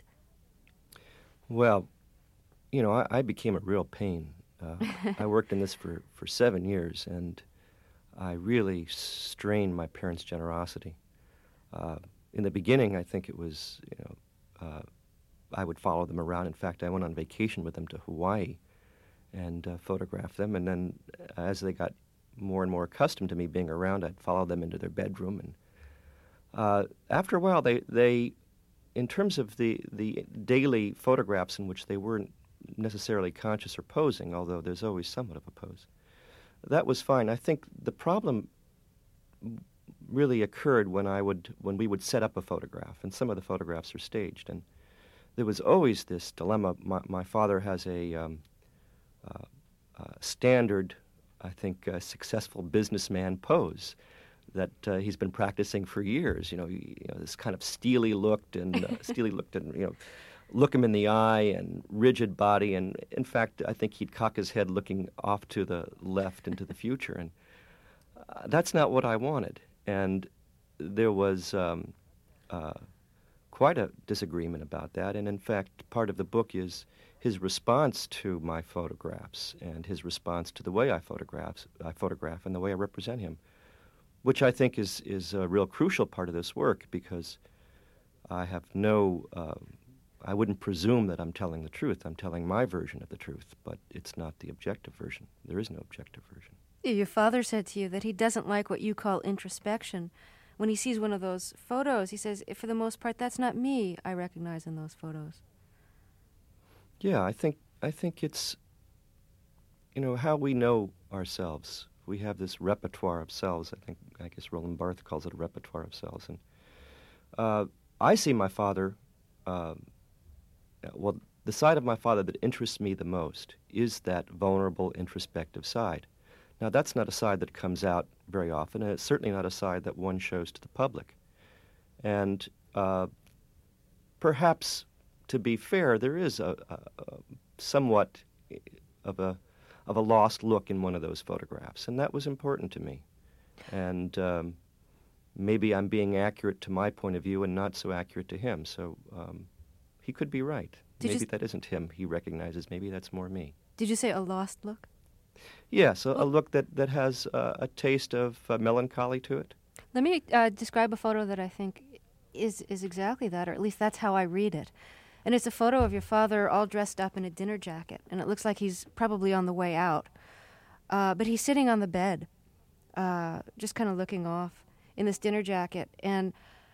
Well, you know, I, I became a real pain. Uh, I worked in this for, for seven years, and I really strained my parents' generosity. Uh, in the beginning, I think it was, you know, uh, I would follow them around. In fact, I went on vacation with them to Hawaii and uh, photographed them. And then as they got more and more accustomed to me being around, I'd follow them into their bedroom. And uh, after a while, they, they, in terms of the, the daily photographs in which they weren't necessarily conscious or posing, although there's always somewhat of a pose, that was fine. I think the problem really occurred when I would when we would set up a photograph, and some of the photographs are staged, and there was always this dilemma. My, my father has a um, uh, uh, standard, I think, uh, successful businessman pose that uh, he's been practicing for years. You know, you, you know, this kind of steely looked and uh, steely looked and you know. look him in the eye and rigid body, and in fact, I think he'd cock his head looking off to the left into the future, and uh, that's not what I wanted. And there was um, uh, quite a disagreement about that, and in fact, part of the book is his response to my photographs and his response to the way I photographs, I photograph and the way I represent him, which I think is, is a real crucial part of this work, because I have no... Uh, I wouldn't presume that I'm telling the truth. I'm telling my version of the truth, but it's not the objective version. There is no objective version. Your father said to you that he doesn't like what you call introspection. When he sees one of those photos, he says, for the most part, that's not me I recognize in those photos. Yeah, I think I think it's, you know, how we know ourselves. We have this repertoire of selves. I think, I guess Roland Barthes calls it a repertoire of selves. And uh, I see my father, uh, well, the side of my father that interests me the most is that vulnerable, introspective side. Now, that's not a side that comes out very often, and it's certainly not a side that one shows to the public. And uh, perhaps, to be fair, there is a, a, a somewhat of a of a lost look in one of those photographs, and that was important to me. And um, maybe I'm being accurate to my point of view and not so accurate to him, so um, he could be right. Did maybe you... that isn't him he recognizes. Maybe that's more me. Did you say a lost look? Yes, a, a look that, that has uh, a taste of uh, melancholy to it. Let me uh, describe a photo that I think is, is exactly that, or at least that's how I read it. And it's a photo of your father all dressed up in a dinner jacket, and it looks like he's probably on the way out. Uh, but he's sitting on the bed, uh, just kind of looking off in this dinner jacket. And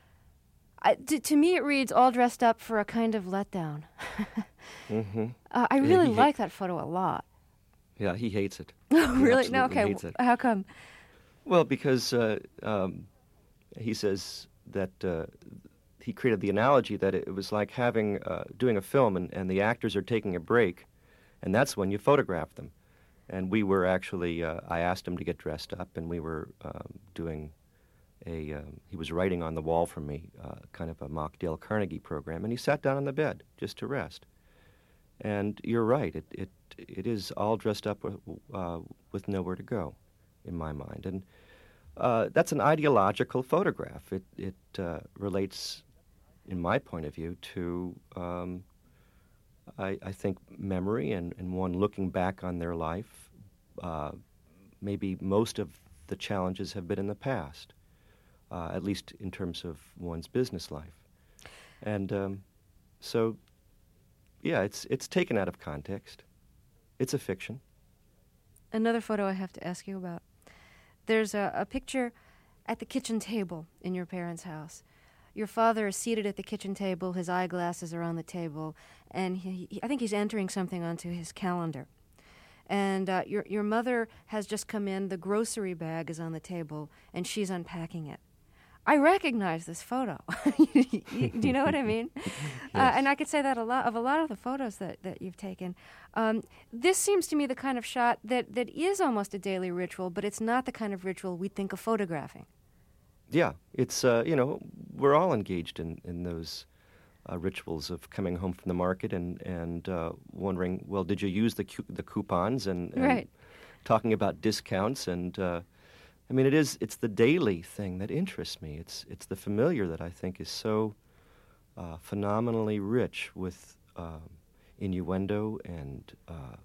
I, to, to me it reads all dressed up for a kind of letdown. mm-hmm. uh, I really yeah, like that photo a lot. Yeah, he hates it. Oh, really? No, okay. Hates it. How come? Well, because uh, um, he says that uh, he created the analogy that it was like having uh, doing a film and, and the actors are taking a break, and that's when you photograph them. And we were actually, uh, I asked him to get dressed up, and we were um, doing a, um, he was writing on the wall for me, uh, kind of a mock Dale Carnegie program, and he sat down on the bed just to rest. And you're right, it it, it is all dressed up with, uh, with nowhere to go, in my mind. And uh, that's an ideological photograph. It, it uh, relates, in my point of view, to, um, I, I think, memory and, and one looking back on their life. Uh, maybe most of the challenges have been in the past, uh, at least in terms of one's business life. And um, so, yeah, it's it's taken out of context. It's a fiction. Another photo I have to ask you about. There's a, a picture at the kitchen table in your parents' house. Your father is seated at the kitchen table, his eyeglasses are on the table, and he, he, I think he's entering something onto his calendar. And uh, your your mother has just come in, the grocery bag is on the table, and she's unpacking it. I recognize this photo. Do you know what I mean? Yes. Uh, and I could say that a lot of a lot of the photos that, that you've taken. Um, this seems to me the kind of shot that, that is almost a daily ritual, but it's not the kind of ritual we think of photographing. Yeah, it's, uh, you know, we're all engaged in, in those uh, rituals of coming home from the market and, and uh, wondering, well, did you use the cu- the coupons and, and right. talking about discounts and... Uh, I mean, it is, it's the daily thing that interests me. It's it's the familiar that I think is so uh, phenomenally rich with uh, innuendo and uh,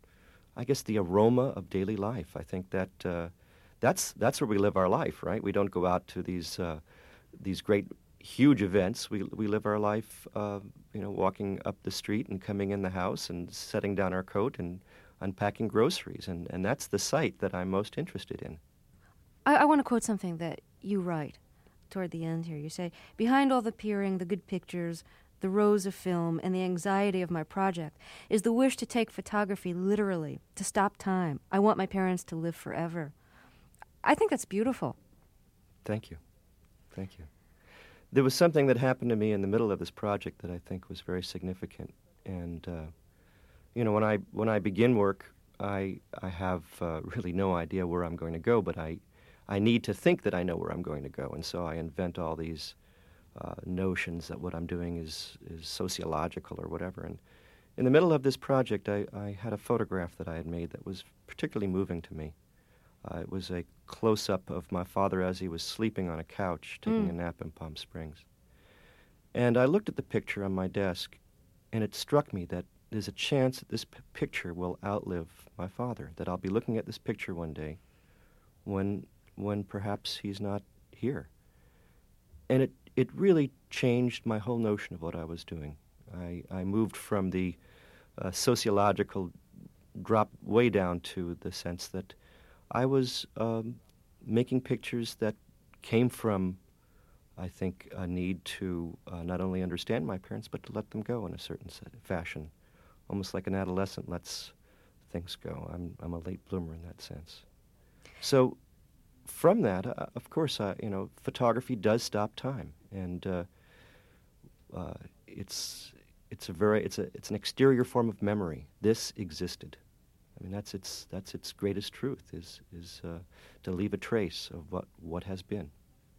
I guess the aroma of daily life. I think that uh, that's that's where we live our life, right? We don't go out to these uh, these great, huge events. We we live our life, uh, you know, walking up the street and coming in the house and setting down our coat and unpacking groceries. And, and that's the site that I'm most interested in. I, I want to quote something that you write toward the end here. You say, behind all the peering, the good pictures, the rows of film, and the anxiety of my project is the wish to take photography literally, to stop time. I want my parents to live forever. I think that's beautiful. Thank you. Thank you. There was something that happened to me in the middle of this project that I think was very significant. And, uh, you know, when I when I begin work, I I have uh, really no idea where I'm going to go, but I I need to think that I know where I'm going to go, and so I invent all these uh, notions that what I'm doing is, is sociological or whatever. And in the middle of this project, I, I had a photograph that I had made that was particularly moving to me. Uh, it was a close-up of my father as he was sleeping on a couch, taking Mm. a nap in Palm Springs. And I looked at the picture on my desk, and it struck me that there's a chance that this p- picture will outlive my father, that I'll be looking at this picture one day when when perhaps he's not here. And it, it really changed my whole notion of what I was doing. I, I moved from the uh, sociological drop way down to the sense that I was um, making pictures that came from, I think, a need to uh, not only understand my parents, but to let them go in a certain set, fashion, almost like an adolescent lets things go. I'm I'm a late bloomer in that sense. So, from that, uh, of course, uh, you know, photography does stop time, and uh, uh, it's it's a very it's a it's an exterior form of memory. This existed. I mean, that's its that's its greatest truth is is uh, to leave a trace of what what has been.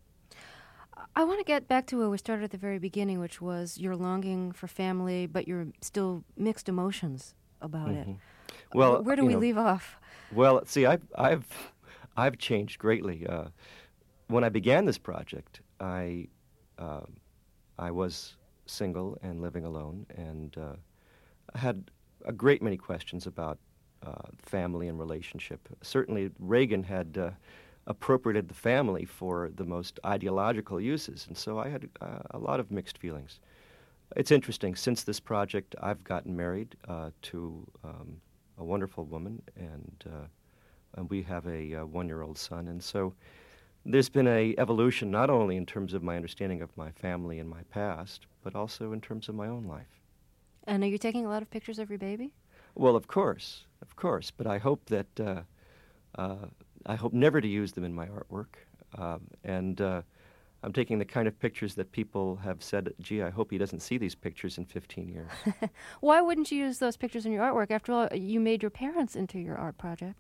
I want to get back to where we started at the very beginning, which was your longing for family, but your still mixed emotions about mm-hmm. it. Well, where, where do we know, leave off? Well, see, I've I've I've changed greatly. Uh, when I began this project, I uh, I was single and living alone, and uh, I had a great many questions about uh, family and relationship. Certainly, Reagan had uh, appropriated the family for the most ideological uses, and so I had uh, a lot of mixed feelings. It's interesting. Since this project, I've gotten married uh, to um, a wonderful woman, and uh, and we have a uh, one-year-old son, and so there's been a evolution not only in terms of my understanding of my family and my past, but also in terms of my own life. And are you taking a lot of pictures of your baby? Well, of course, of course, but I hope that uh, uh, I hope never to use them in my artwork, um, and uh, I'm taking the kind of pictures that people have said, gee, I hope he doesn't see these pictures in fifteen years. Why wouldn't you use those pictures in your artwork? After all, you made your parents into your art project.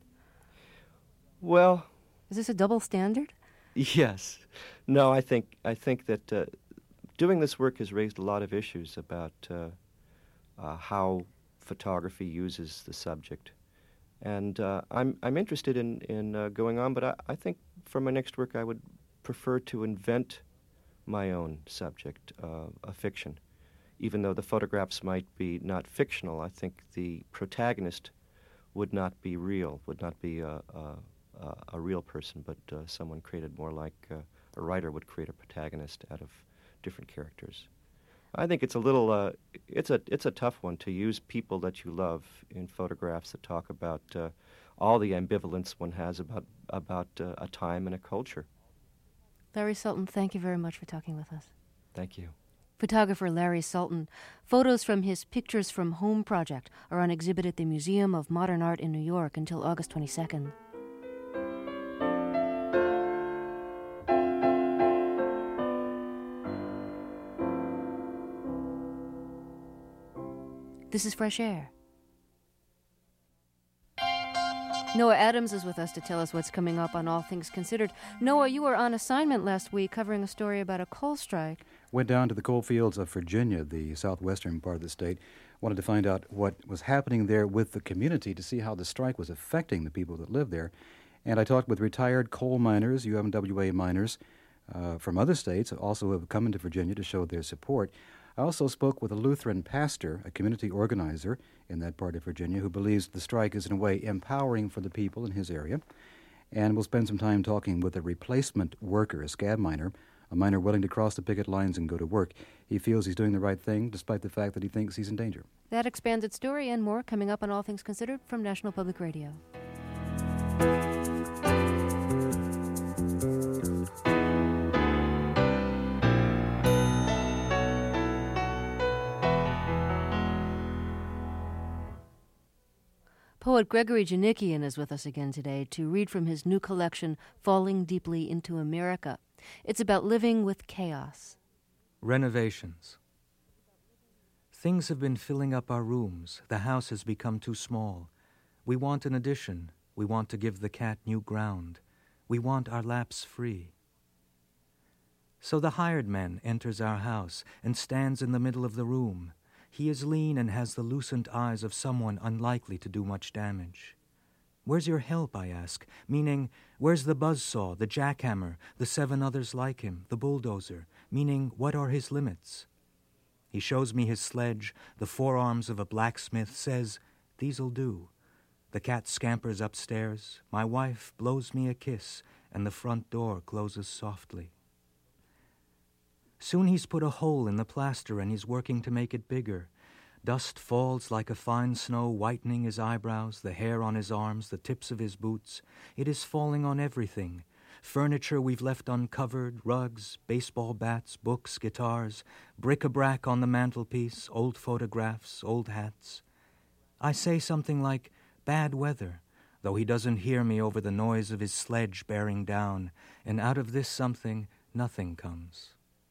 Well... Is this a double standard? Yes. No, I think I think that uh, doing this work has raised a lot of issues about uh, uh, how photography uses the subject. And uh, I'm I'm interested in, in uh, going on, but I, I think for my next work I would prefer to invent my own subject, uh, a fiction. Even though the photographs might be not fictional, I think the protagonist would not be real, would not be a, a, a real person, but uh, someone created more like uh, a writer would create a protagonist out of different characters. I think it's a little, uh, it's a it's a tough one to use people that you love in photographs that talk about uh, all the ambivalence one has about about uh, a time and a culture. Larry Sultan, thank you very much for talking with us. Thank you. Photographer Larry Sultan. Photos from his Pictures from Home project are on exhibit at the Museum of Modern Art in New York until August twenty-second. This is Fresh Air. Noah Adams is with us to tell us what's coming up on All Things Considered. Noah, you were on assignment last week covering a story about a coal strike. Went down to the coal fields of Virginia, the southwestern part of the state. Wanted to find out what was happening there with the community to see how the strike was affecting the people that live there. And I talked with retired coal miners, U M W A miners, uh, from other states, also who have come into Virginia to show their support. I also spoke with a Lutheran pastor, a community organizer in that part of Virginia, who believes the strike is in a way empowering for the people in his area. And we'll spend some time talking with a replacement worker, a scab miner, a miner willing to cross the picket lines and go to work. He feels he's doing the right thing, despite the fact that he thinks he's in danger. That expanded story and more coming up on All Things Considered from National Public Radio. Poet Gregory Janikian is with us again today to read from his new collection, Falling Deeply into America. It's about living with chaos. Renovations. Things have been filling up our rooms. The house has become too small. We want an addition. We want to give the cat new ground. We want our laps free. So the hired man enters our house and stands in the middle of the room. He is lean and has the lucent eyes of someone unlikely to do much damage. Where's your help, I ask, meaning, where's the buzzsaw, the jackhammer, the seven others like him, the bulldozer, meaning, what are his limits? He shows me his sledge, the forearms of a blacksmith, says, these'll do. The cat scampers upstairs, my wife blows me a kiss, and the front door closes softly. Soon he's put a hole in the plaster and he's working to make it bigger. Dust falls like a fine snow, whitening his eyebrows, the hair on his arms, the tips of his boots. It is falling on everything. Furniture we've left uncovered, rugs, baseball bats, books, guitars, bric-a-brac on the mantelpiece, old photographs, old hats. I say something like, bad weather, though he doesn't hear me over the noise of his sledge bearing down, and out of this something, nothing comes.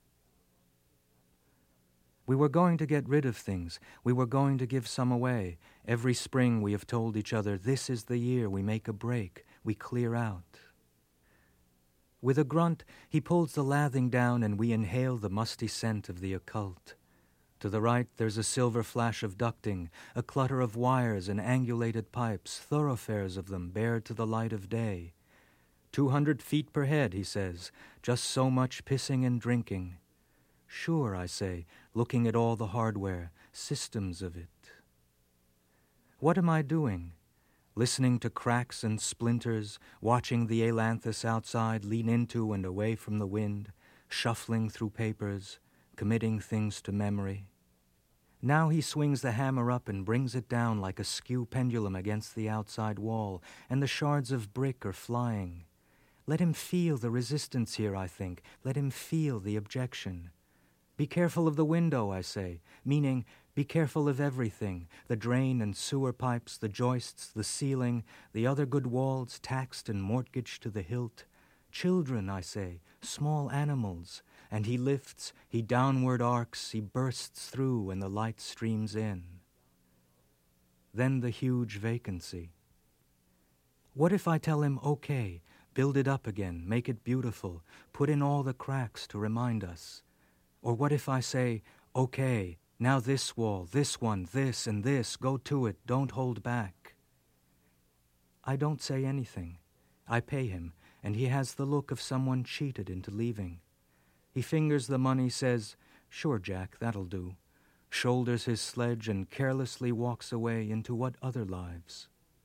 We were going to get rid of things. We were going to give some away. Every spring we have told each other, this is the year we make a break, we clear out. With a grunt, he pulls the lathing down and we inhale the musty scent of the occult. To the right, there's a silver flash of ducting, a clutter of wires and angulated pipes, thoroughfares of them bared to the light of day. Two hundred feet per head, he says, just so much pissing and drinking. Sure, I say, looking at all the hardware, systems of it. What am I doing? Listening to cracks and splinters, watching the ailanthus outside lean into and away from the wind, shuffling through papers, committing things to memory. Now he swings the hammer up and brings it down like a skew pendulum against the outside wall, and the shards of brick are flying. Let him feel the resistance here, I think. Let him feel the objection. Be careful of the window, I say, meaning be careful of everything, the drain and sewer pipes, the joists, the ceiling, the other good walls taxed and mortgaged to the hilt. Children, I say, small animals, and he lifts, he downward arcs, he bursts through and the light streams in. Then the huge vacancy. What if I tell him, okay, build it up again, make it beautiful, put in all the cracks to remind us? Or what if I say, okay, now this wall, this one, this and this, go to it, don't hold back. I don't say anything. I pay him, and he has the look of someone cheated into leaving. He fingers the money, says, sure, Jack, that'll do, shoulders his sledge and carelessly walks away into what other lives.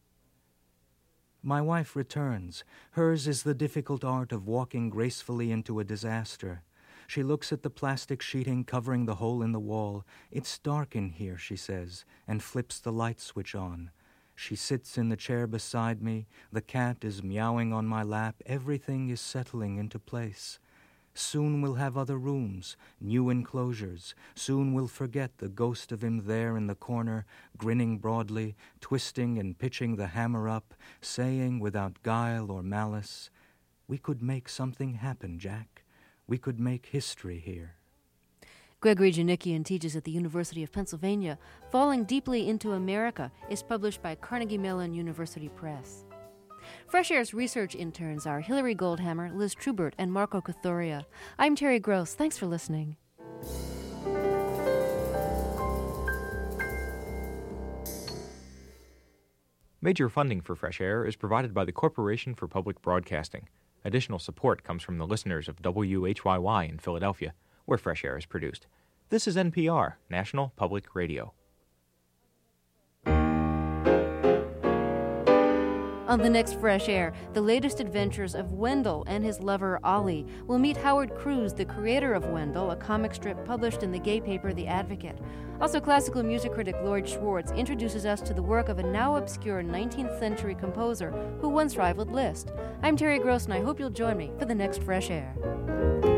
My wife returns. Hers is the difficult art of walking gracefully into a disaster. She looks at the plastic sheeting covering the hole in the wall. It's dark in here, she says, and flips the light switch on. She sits in the chair beside me. The cat is meowing on my lap. Everything is settling into place. Soon we'll have other rooms, new enclosures. Soon we'll forget the ghost of him there in the corner, grinning broadly, twisting and pitching the hammer up, saying without guile or malice, we could make something happen, Jack. We could make history here. Gregory Janikian teaches at the University of Pennsylvania. Falling Deeply into America is published by Carnegie Mellon University Press. Fresh Air's research interns are Hilary Goldhammer, Liz Trubert, and Marco Cathoria. I'm Terry Gross. Thanks for listening. Major funding for Fresh Air is provided by the Corporation for Public Broadcasting. Additional support comes from the listeners of W H Y Y in Philadelphia, where Fresh Air is produced. This is N P R, National Public Radio. On the next Fresh Air, the latest adventures of Wendell and his lover, Ollie. We'll meet Howard Cruz, the creator of Wendell, a comic strip published in the gay paper The Advocate. Also, classical music critic Lloyd Schwartz introduces us to the work of a now obscure nineteenth century composer who once rivaled Liszt. I'm Terry Gross, and I hope you'll join me for the next Fresh Air.